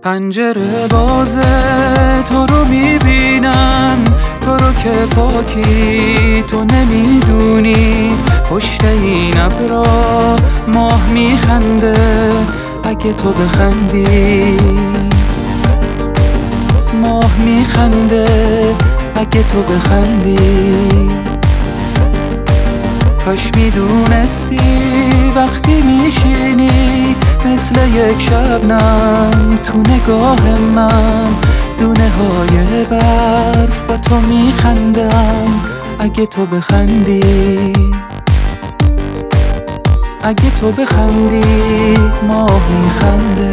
پنجره بازه، تو رو میبینم، تو رو که پاکی تو نمیدونی. پشت این ابرا ماه میخنده، اگه تو بخندی. ماه میخنده اگه تو بخندی. کاش میدونستی وقتی میشینی مثل یک شبنم تو نگاه من، دونه های برف با تو میخندم اگه تو بخندی. اگه تو بخندی ماه میخنده.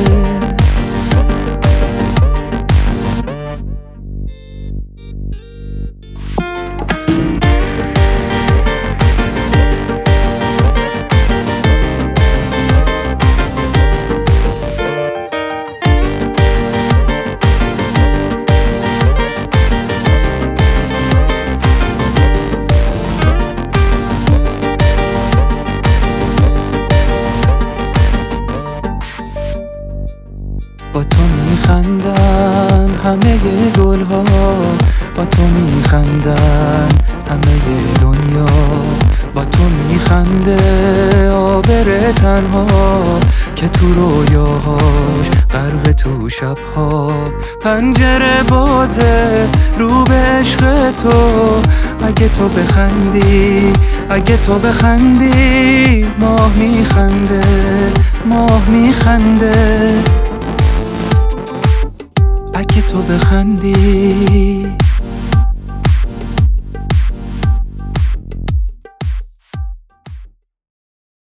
با تو میخندن همه گلها، با تو میخندن همه دنیا. با تو میخنده عابر تنها که تو رویاهاش غرق تو شبها. پنجره بازه رو به عشق تو، اگه تو بخندی. اگه تو بخندی ماه میخنده. ماه میخنده اگه تو بخندی.